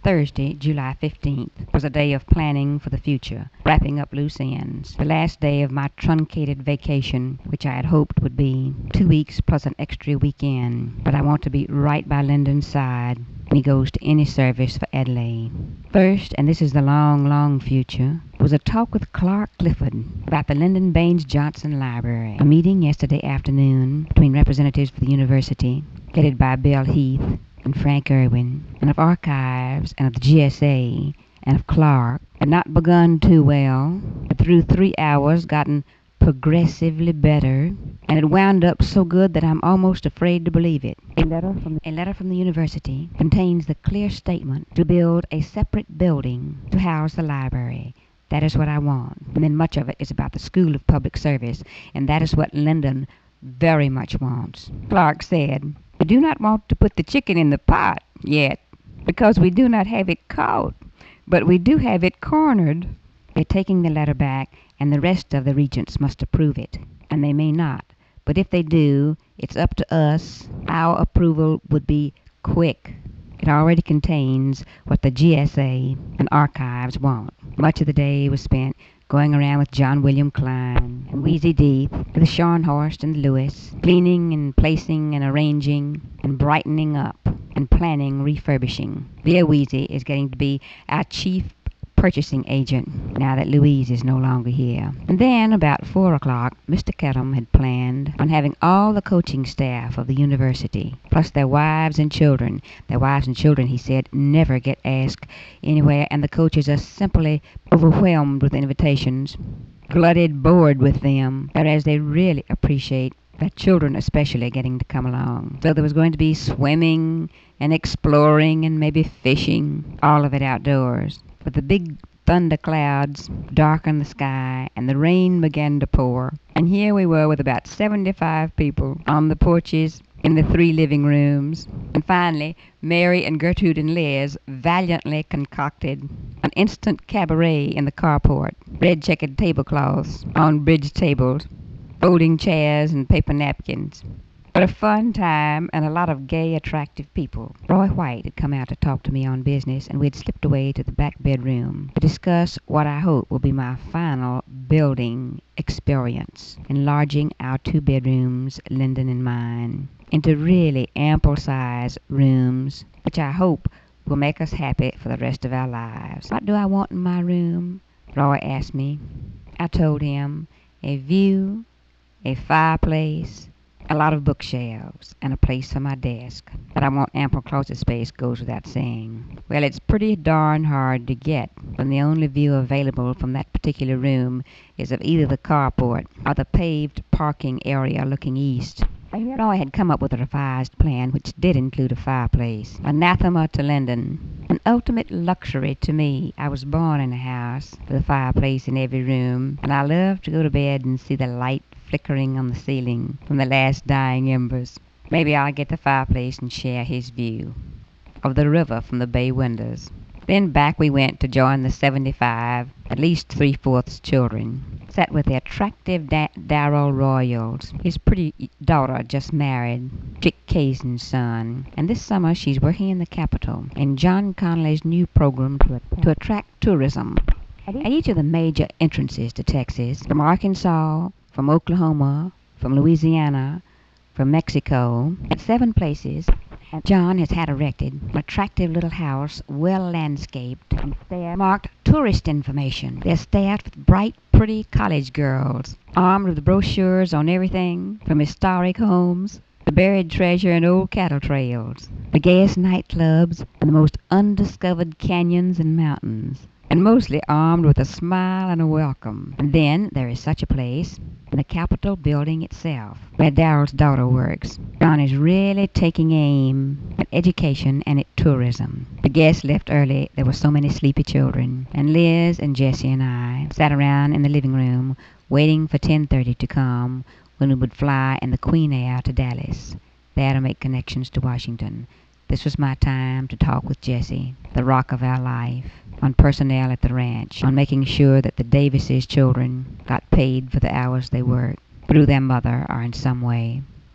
Thursday, July 15th, was a day of planning for the future, wrapping up loose ends. The last day of my truncated vacation, which I had hoped would be 2 weeks plus an extra weekend. But I want to be right by Lyndon's side when he goes to any service for Adelaide. First, and this is the long, long future, was a talk with Clark Clifford about the Lyndon Baines Johnson Library. A meeting yesterday afternoon between representatives for the university, headed by Bill Heath and Frank Irwin, and of archives, and of the GSA, and of Clark, had not begun too well, but through 3 hours gotten progressively better, and had wound up so good that I'm almost afraid to believe it. A letter from the university contains the clear statement to build a separate building to house the library. That is what I want. And then much of it is about the School of Public Service, and that is what Lyndon very much wants. Clark said, "We do not want to put the chicken in the pot yet, because we do not have it caught, but we do have it cornered." They're taking the letter back, and the rest of the regents must approve it. And they may not. But if they do, it's up to us. Our approval would be quick. It already contains what the GSA and archives want. Much of the day was spent going around with John William Klein and Wheezy Deeth, with Scharnhorst and Lewis, cleaning and placing and arranging and brightening up and planning refurbishing. Dear Wheezy is getting to be our chief purchasing agent now that Louise is no longer here. And then about 4 o'clock, Mr. Ketchum had planned on having all the coaching staff of the university, plus their wives and children. Their wives and children, he said, never get asked anywhere, and the coaches are simply overwhelmed with invitations, glutted bored with them, whereas they really appreciate their children especially getting to come along. So there was going to be swimming and exploring and maybe fishing, all of it outdoors. But the big thunder clouds darkened the sky, and the rain began to pour. And here we were with about 75 people on the porches, in the 3 living rooms. And finally, Mary and Gertrude and Liz valiantly concocted an instant cabaret in the carport. Red checkered tablecloths on bridge tables, folding chairs and paper napkins. But a fun time and a lot of gay, attractive people. Roy White had come out to talk to me on business, and we had slipped away to the back bedroom to discuss what I hope will be my final building experience, enlarging our 2 bedrooms, Lyndon and mine, into really ample-sized rooms, which I hope will make us happy for the rest of our lives. What do I want in my room? Roy asked me. I told him a view, a fireplace, a lot of bookshelves, and a place for my desk. But I want ample closet space, goes without saying. Well, it's pretty darn hard to get when the only view available from that particular room is of either the carport or the paved parking area looking east. Roy had come up with a revised plan which did include a fireplace. Anathema to Lyndon. An ultimate luxury to me. I was born in a house with a fireplace in every room, and I love to go to bed and see the light flickering on the ceiling from the last dying embers. Maybe I'll get the fireplace and share his view of the river from the bay windows. Then back we went to join the 75, at least 3/4 children. Sat with the attractive Darrell Royals, his pretty daughter just married, Dick Kaysen's son. And this summer she's working in the Capitol in John Connolly's new program to attract tourism. At each of the major entrances to Texas, from Arkansas, from Oklahoma, from Louisiana, from Mexico, at 7 places, John has had erected an attractive little house, well landscaped, and marked tourist information. They're staffed with bright, pretty college girls, armed with brochures on everything from historic homes, the buried treasure and old cattle trails, the gayest nightclubs, and the most undiscovered canyons and mountains, and mostly armed with a smile and a welcome. And then there is such a place in the Capitol building itself, where Darrell's daughter works. John is really taking aim at education and at tourism. The guests left early. There were so many sleepy children, and Liz and Jessie and I sat around in the living room waiting for 10:30 to come, when we would fly in the Queen Air to Dallas, there to make connections to Washington. This was my time to talk with Jessie, the rock of our life, on personnel at the ranch, on making sure that the Davises children got paid for the hours they worked, through their mother or in some way.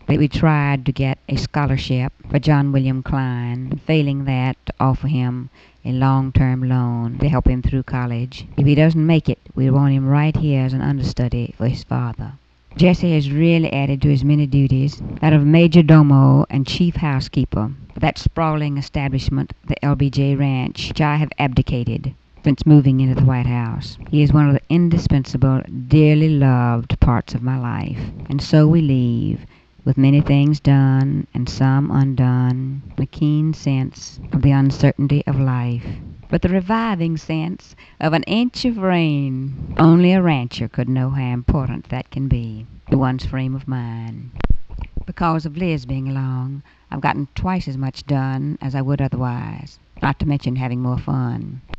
that we tried to get a scholarship for John William Klein, and failing that, to offer him a long-term loan to help him through college. If he doesn't make it, we want him right here as an understudy for his father. Jesse has really added to his many duties that of major domo and chief housekeeper for that sprawling establishment, the LBJ Ranch, which I have abdicated since moving into the White House. He is one of the indispensable, dearly loved parts of my life. And so we leave, with many things done and some undone, a keen sense of the uncertainty of life, but the reviving sense of an inch of rain. Only a rancher could know how important that can be to one's frame of mind. Because of Liz being along, I've gotten twice as much done as I would otherwise, not to mention having more fun.